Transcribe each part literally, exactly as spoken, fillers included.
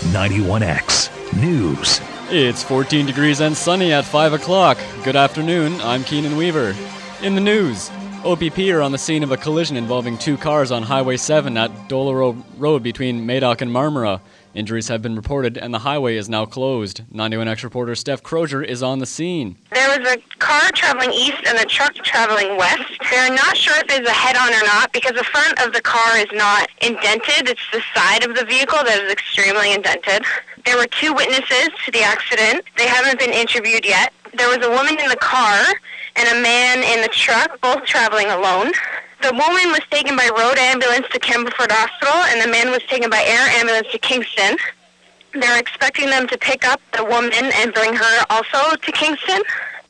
ninety-one X News. It's fourteen degrees and sunny at five o'clock. Good afternoon, I'm Keenan Weaver. In the news, O P P are on the scene of a collision involving two cars on Highway seven at Doloro Road between Madoc and Marmora. Injuries have been reported and the highway is now closed. ninety-one X reporter Steph Crozier is on the scene. There was a car traveling east and a truck traveling west. They're not sure if there's a head-on or not because the front of the car is not indented. It's the side of the vehicle that is extremely indented. There were two witnesses to the accident. They haven't been interviewed yet. There was a woman in the car and a man in the truck, both traveling alone. The woman was taken by road ambulance to Campbellford Hospital, and the man was taken by air ambulance to Kingston. They're expecting them to pick up the woman and bring her also to Kingston.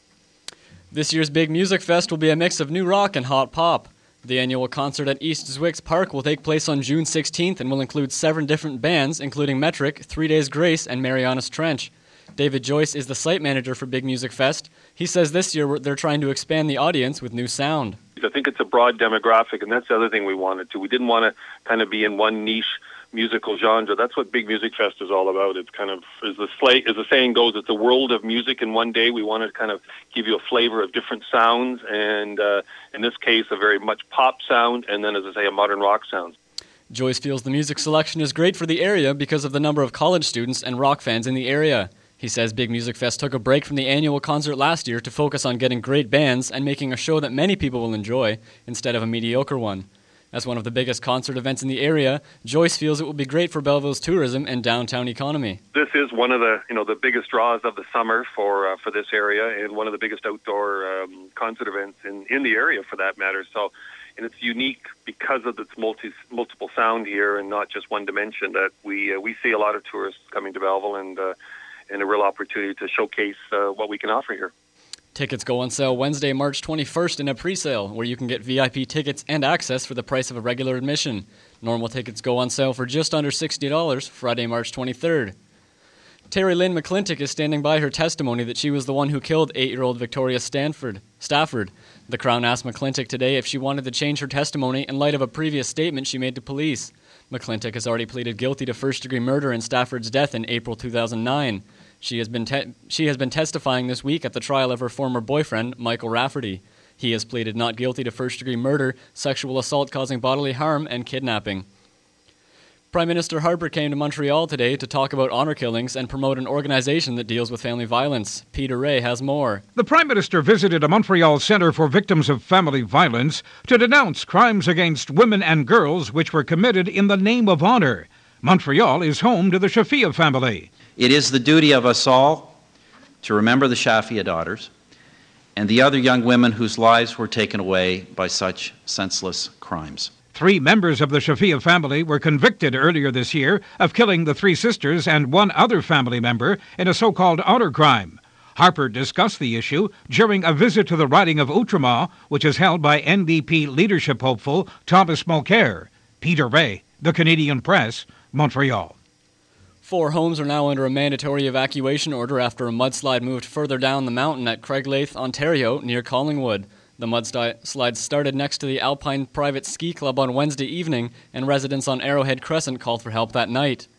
This year's Big Music Fest will be a mix of new rock and hot pop. The annual concert at East Zwicks Park will take place on June sixteenth and will include seven different bands, including Metric, Three Days Grace, and Marianas Trench. David Joyce is the site manager for Big Music Fest. He says this year they're trying to expand the audience with new sound. I think it's a broad demographic, and that's the other thing we wanted to. We didn't want to kind of be in one niche musical genre. That's what Big Music Fest is all about. It's kind of, as the, slay, as the saying goes, it's a world of music in one day. We wanted to kind of give you a flavor of different sounds, and uh, in this case, a very much pop sound, and then, as I say, a modern rock sound. Joyce feels the music selection is great for the area because of the number of college students and rock fans in the area. He says Big Music Fest took a break from the annual concert last year to focus on getting great bands and making a show that many people will enjoy instead of a mediocre one. As one of the biggest concert events in the area, Joyce feels it will be great for Belleville's tourism and downtown economy. This is one of the, you know, the biggest draws of the summer for uh, for this area, and one of the biggest outdoor um, concert events in, in the area, for that matter. So, and it's unique because of its multi, multiple sound here and not just one dimension. That we uh, we see a lot of tourists coming to Belleville, and uh, and a real opportunity to showcase uh, what we can offer here. Tickets go on sale Wednesday, March twenty-first in a pre-sale, where you can get V I P tickets and access for the price of a regular admission. Normal tickets go on sale for just under sixty dollars Friday, March twenty-third. Terry Lynn McClintock is standing by her testimony that she was the one who killed eight-year-old Victoria Stanford, Stafford. The Crown asked McClintock today if she wanted to change her testimony in light of a previous statement she made to police. McClintock has already pleaded guilty to first-degree murder in Stafford's death in April two thousand nine. She has been te- she has been testifying this week at the trial of her former boyfriend, Michael Rafferty. He has pleaded not guilty to first-degree murder, sexual assault causing bodily harm, and kidnapping. Prime Minister Harper came to Montreal today to talk about honor killings and promote an organization that deals with family violence. Peter Ray has more. The Prime Minister visited a Montreal Centre for Victims of Family Violence to denounce crimes against women and girls which were committed in the name of honor. Montreal is home to the Shafia family. It is the duty of us all to remember the Shafia daughters and the other young women whose lives were taken away by such senseless crimes. Three members of the Shafia family were convicted earlier this year of killing the three sisters and one other family member in a so-called honor crime. Harper discussed the issue during a visit to the riding of Outremont, which is held by N D P leadership hopeful Thomas Mulcair. Peter Ray, The Canadian Press, Montreal. Four homes are now under a mandatory evacuation order after a mudslide moved further down the mountain at Craigleith, Ontario, near Collingwood. The mudslide started next to the Alpine Private Ski Club on Wednesday evening, and residents on Arrowhead Crescent called for help that night.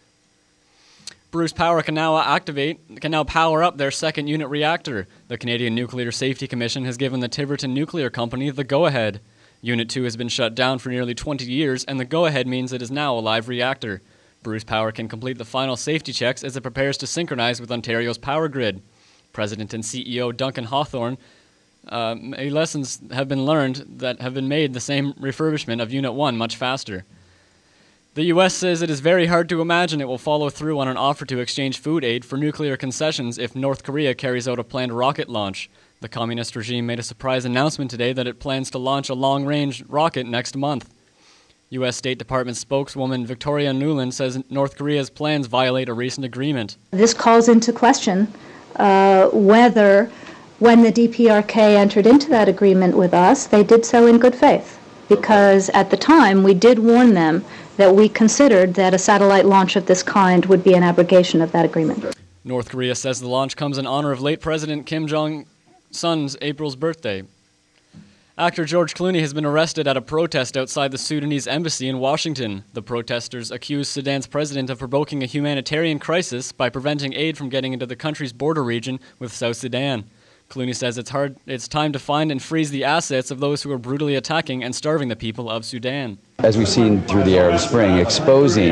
Bruce Power can now activate, can now power up their second unit reactor. The Canadian Nuclear Safety Commission has given the Tiverton Nuclear Company the go-ahead. Unit two has been shut down for nearly twenty years, and the go-ahead means it is now a live reactor. Bruce Power can complete the final safety checks as it prepares to synchronize with Ontario's power grid. President and C E O Duncan Hawthorne Uh, lessons have been learned that have been made the same refurbishment of Unit one much faster. The U S says it is very hard to imagine it will follow through on an offer to exchange food aid for nuclear concessions if North Korea carries out a planned rocket launch. The communist regime made a surprise announcement today that it plans to launch a long-range rocket next month. U S State Department spokeswoman Victoria Nuland says North Korea's plans violate a recent agreement. This calls into question uh, whether when the D P R K entered into that agreement with us, they did so in good faith, because at the time we did warn them that we considered that a satellite launch of this kind would be an abrogation of that agreement. North Korea says the launch comes in honor of late President Kim Jong-un's April's birthday. Actor George Clooney has been arrested at a protest outside the Sudanese embassy in Washington. The protesters accuse Sudan's president of provoking a humanitarian crisis by preventing aid from getting into the country's border region with South Sudan. Clooney says it's hard it's time to find and freeze the assets of those who are brutally attacking and starving the people of Sudan. As we've seen through the Arab Spring, exposing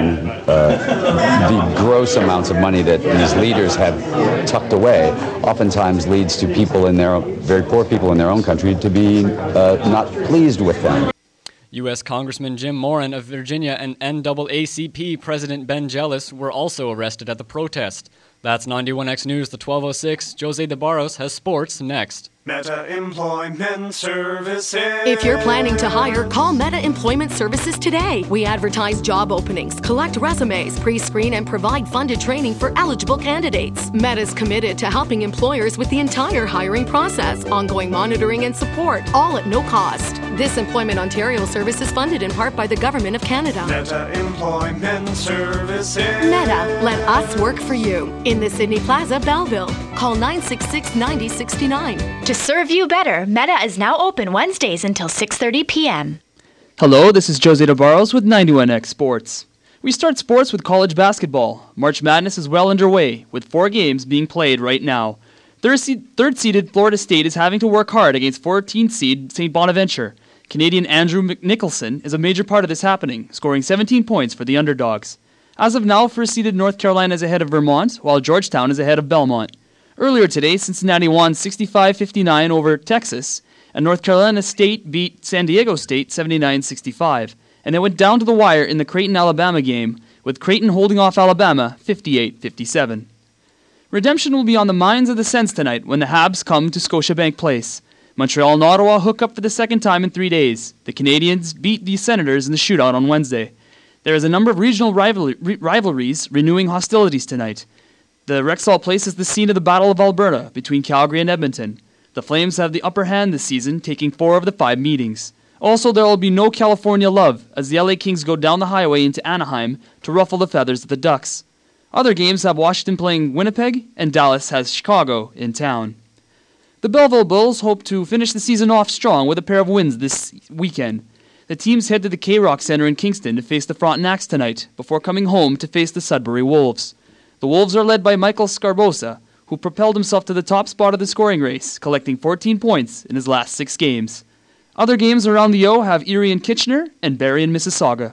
uh, the gross amounts of money that these leaders have tucked away oftentimes leads to people in their very poor people in their own country to be uh, not pleased with them. U S Congressman Jim Moran of Virginia and N double A C P President Ben Jealous were also arrested at the protest. That's ninety-one X News, the twelve oh six. Jose de Barros has sports next. Meta Employment Services. If you're planning to hire, call Meta Employment Services today. We advertise job openings, collect resumes, pre-screen, and provide funded training for eligible candidates. Meta's committed to helping employers with the entire hiring process, ongoing monitoring and support, all at no cost. This Employment Ontario service is funded in part by the Government of Canada. Meta Employment Services. Meta, let us work for you. In the Sydney Plaza, Belleville. Call nine six six, nine oh six nine. To serve you better, Meta is now open Wednesdays until six thirty p.m. Hello, this is Jose de Barros with ninety-one X Sports. We start sports with college basketball. March Madness is well underway, with four games being played right now. Third-seeded Florida State is having to work hard against fourteenth-seed Saint Bonaventure. Canadian Andrew McNicholson is a major part of this happening, scoring seventeen points for the underdogs. As of now, first-seeded North Carolina is ahead of Vermont, while Georgetown is ahead of Belmont. Earlier today, Cincinnati won sixty-five fifty-nine over Texas, and North Carolina State beat San Diego State seventy-nine sixty-five, and it went down to the wire in the Creighton-Alabama game, with Creighton holding off Alabama fifty-eight fifty-seven. Redemption will be on the minds of the Sens tonight when the Habs come to Scotiabank Place. Montreal and Ottawa hook up for the second time in three days. The Canadiens beat the Senators in the shootout on Wednesday. There is a number of regional rival- rivalries renewing hostilities tonight. The Rexall Place is the scene of the Battle of Alberta between Calgary and Edmonton. The Flames have the upper hand this season, taking four of the five meetings. Also, there will be no California love as the L A Kings go down the highway into Anaheim to ruffle the feathers of the Ducks. Other games have Washington playing Winnipeg, and Dallas has Chicago in town. The Belleville Bulls hope to finish the season off strong with a pair of wins this weekend. The teams head to the K-Rock Center in Kingston to face the Frontenacs tonight, before coming home to face the Sudbury Wolves. The Wolves are led by Michael Scarbosa, who propelled himself to the top spot of the scoring race, collecting fourteen points in his last six games. Other games around the O have Erie and Kitchener and Barrie and Mississauga.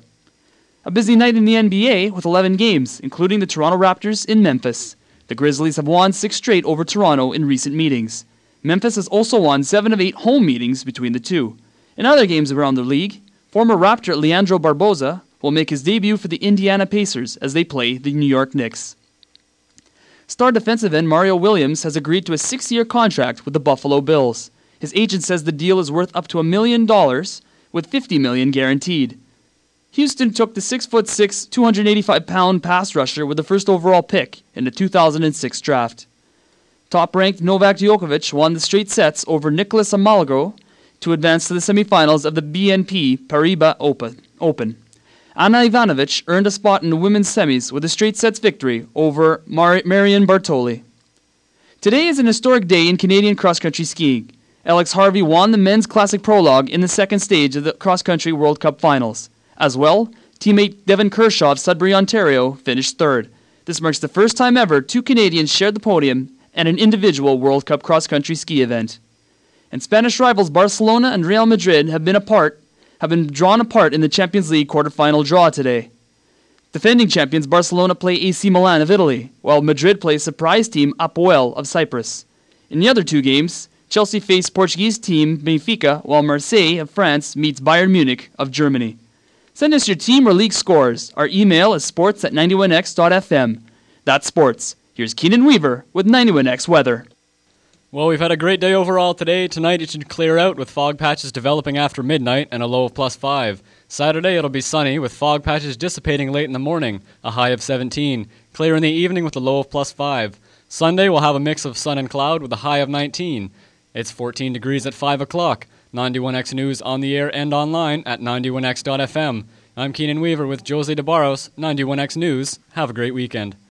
A busy night in the N B A with eleven games, including the Toronto Raptors in Memphis. The Grizzlies have won six straight over Toronto in recent meetings. Memphis has also won seven of eight home meetings between the two. In other games around the league, former Raptor Leandro Barbosa will make his debut for the Indiana Pacers as they play the New York Knicks. Star defensive end Mario Williams has agreed to a six-year contract with the Buffalo Bills. His agent says the deal is worth up to a million dollars, with fifty million dollars guaranteed. Houston took the six foot six, two hundred eighty-five pound pass rusher with the first overall pick in the two thousand six draft. Top-ranked Novak Djokovic won the straight sets over Nicolas Almagro to advance to the semifinals of the B N P Paribas Open. Anna Ivanovic earned a spot in the women's semis with a straight sets victory over Mar- Marion Bartoli. Today is an historic day in Canadian cross-country skiing. Alex Harvey won the men's classic prologue in the second stage of the cross-country World Cup finals. As well, teammate Devin Kershaw of Sudbury, Ontario, finished third. This marks the first time ever two Canadians shared the podium at an individual World Cup cross-country ski event. And Spanish rivals Barcelona and Real Madrid have been apart have been drawn apart in the Champions League quarter-final draw today. Defending champions Barcelona play A C Milan of Italy, while Madrid plays surprise team Apoel of Cyprus. In the other two games, Chelsea face Portuguese team Benfica, while Marseille of France meets Bayern Munich of Germany. Send us your team or league scores. Our email is sports at ninety-one x dot f m. That's sports. Here's Keenan Weaver with ninety-one X Weather. Well, we've had a great day overall today. Tonight it should clear out with fog patches developing after midnight and a low of plus five. Saturday it'll be sunny with fog patches dissipating late in the morning, a high of seventeen. Clear in the evening with a low of plus five. Sunday we'll have a mix of sun and cloud with a high of nineteen. It's fourteen degrees at five o'clock. ninety-one X News on the air and online at ninety-one x dot f m. I'm Keenan Weaver with Jose de Barros, ninety-one X News. Have a great weekend.